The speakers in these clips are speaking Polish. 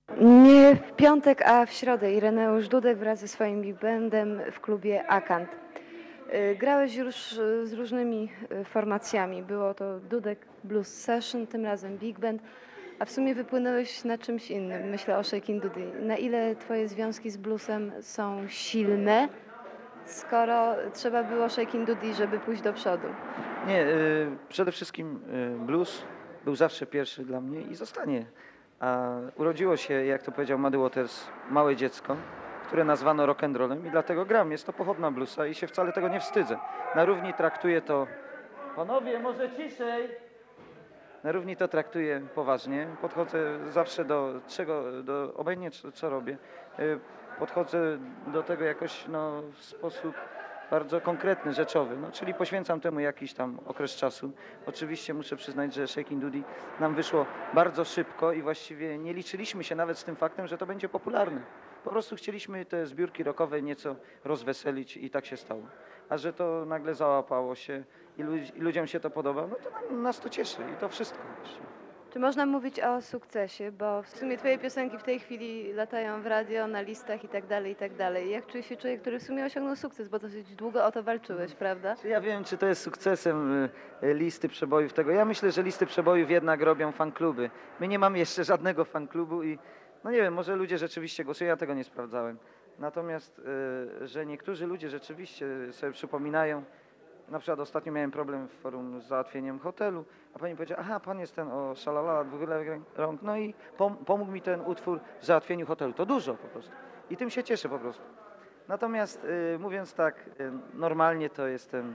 Nie w piątek, a w środę Ireneusz Dudek wraz ze swoim big bandem w klubie Akant. Grałeś już z różnymi formacjami. Było to Dudek Blues Session, tym razem big band, a w sumie wypłynąłeś na czymś innym. Myślę o Shakin' Dudy. Na ile twoje związki z bluesem są silne, skoro trzeba było Shakin' Dudy, żeby pójść do przodu? Nie, przede wszystkim blues był zawsze pierwszy dla mnie i zostanie. A urodziło się, jak to powiedział Muddy Waters, małe dziecko, które nazwano rock'n'rollem i dlatego gram. Jest to pochodna bluesa i się wcale tego nie wstydzę. Na równi traktuję to... Panowie, może ciszej! Na równi to traktuję poważnie. Podchodzę zawsze do czego, obojętnie co robię, podchodzę do tego jakoś w sposób bardzo konkretny, rzeczowy, czyli poświęcam temu jakiś tam okres czasu. Oczywiście muszę przyznać, że Shakin' Dudy nam wyszło bardzo szybko i właściwie nie liczyliśmy się nawet z tym faktem, że to będzie popularne. Po prostu chcieliśmy te zbiórki rockowe nieco rozweselić i tak się stało. A że to nagle załapało się i ludziom się to podoba, no to nas to cieszy i to wszystko właściwie. Czy można mówić o sukcesie, bo w sumie twoje piosenki w tej chwili latają w radio, na listach i tak dalej, i tak dalej. Jak czuje się człowiek, który w sumie osiągnął sukces, bo dosyć długo o to walczyłeś, prawda? Ja wiem, czy to jest sukcesem listy przebojów tego. Ja myślę, że listy przebojów jednak robią fankluby. My nie mamy jeszcze żadnego fanklubu i no nie wiem, może ludzie rzeczywiście głosują, ja tego nie sprawdzałem. Natomiast, że niektórzy ludzie rzeczywiście sobie przypominają, na przykład ostatnio miałem problem w forum z załatwieniem hotelu, a pani powiedziała, aha, pan jest ten o Szalala, dwóch rąk, no i pomógł mi ten utwór w załatwieniu hotelu. To dużo po prostu. I tym się cieszę po prostu. Natomiast mówiąc tak, normalnie to jestem,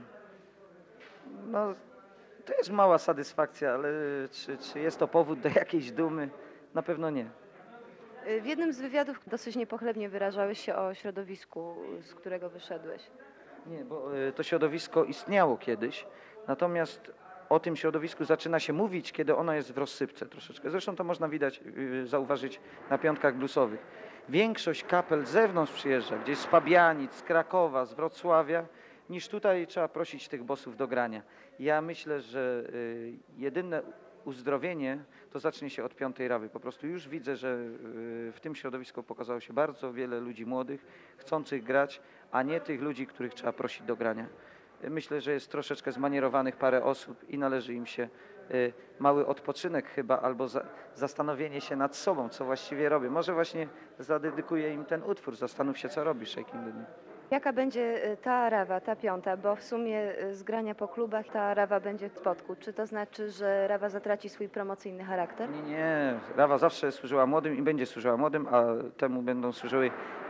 to jest mała satysfakcja, ale czy jest to powód do jakiejś dumy? Na pewno nie. W jednym z wywiadów dosyć niepochlebnie wyrażałeś się o środowisku, z którego wyszedłeś. Nie, bo to środowisko istniało kiedyś, natomiast o tym środowisku zaczyna się mówić, kiedy ono jest w rozsypce troszeczkę. Zresztą to można zauważyć na piątkach bluesowych. Większość kapel z zewnątrz przyjeżdża, gdzieś z Pabianic, z Krakowa, z Wrocławia, niż tutaj trzeba prosić tych bossów do grania. Ja myślę, że jedyne uzdrowienie to zacznie się od piątej rawy. Po prostu już widzę, że w tym środowisku pokazało się bardzo wiele ludzi młodych, chcących grać, a nie tych ludzi, których trzeba prosić do grania. Myślę, że jest troszeczkę zmanierowanych parę osób i należy im się mały odpoczynek chyba, albo zastanowienie się nad sobą, co właściwie robię. Może właśnie zadedykuję im ten utwór, zastanów się, co robisz, Shakin' Dudy. Jaka będzie ta rawa, ta piąta, bo w sumie z grania po klubach ta rawa będzie w Spodku. Czy to znaczy, że rawa zatraci swój promocyjny charakter? Nie. Rawa zawsze służyła młodym i będzie służyła młodym, a temu będą służyły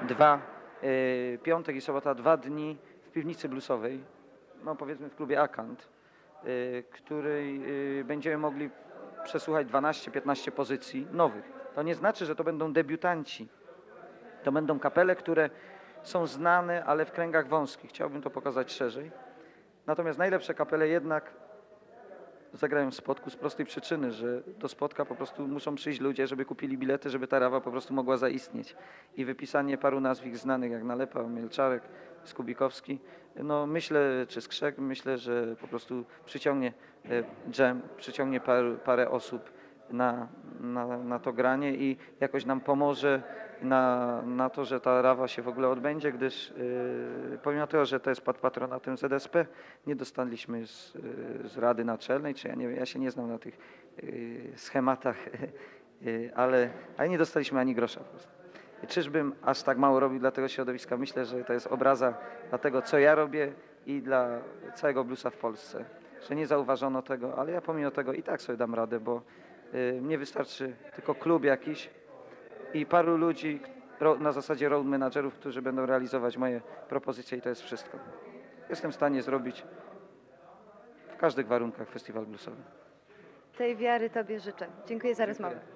piątek i sobota, 2 dni w piwnicy bluesowej, powiedzmy w klubie Akant, której będziemy mogli przesłuchać 12-15 pozycji nowych. To nie znaczy, że to będą debiutanci. To będą kapele, które są znane, ale w kręgach wąskich. Chciałbym to pokazać szerzej. Natomiast najlepsze kapele jednak zagrają w Spodku z prostej przyczyny, że do Spodka po prostu muszą przyjść ludzie, żeby kupili bilety, żeby ta rawa po prostu mogła zaistnieć. I wypisanie paru nazwisk znanych jak Nalepa, Mielczarek, Skubikowski, myślę, czy Skrzek, myślę, że po prostu przyciągnie dżem, przyciągnie parę osób na to granie i jakoś nam pomoże na to, że ta rawa się w ogóle odbędzie, gdyż pomimo tego, że to jest pod patronatem ZSP, nie dostaliśmy z Rady Naczelnej, czy ja się nie znam na tych schematach, ale nie dostaliśmy ani grosza po prostu. Czyżbym aż tak mało robił dla tego środowiska? Myślę, że to jest obraza dla tego, co ja robię i dla całego bluesa w Polsce, że nie zauważono tego, ale ja pomimo tego i tak sobie dam radę, bo mnie wystarczy tylko klub jakiś i paru ludzi na zasadzie road managerów, którzy będą realizować moje propozycje i to jest wszystko. Jestem w stanie zrobić w każdych warunkach festiwal bluesowy. Tej wiary Tobie życzę. Dziękuję za rozmowę.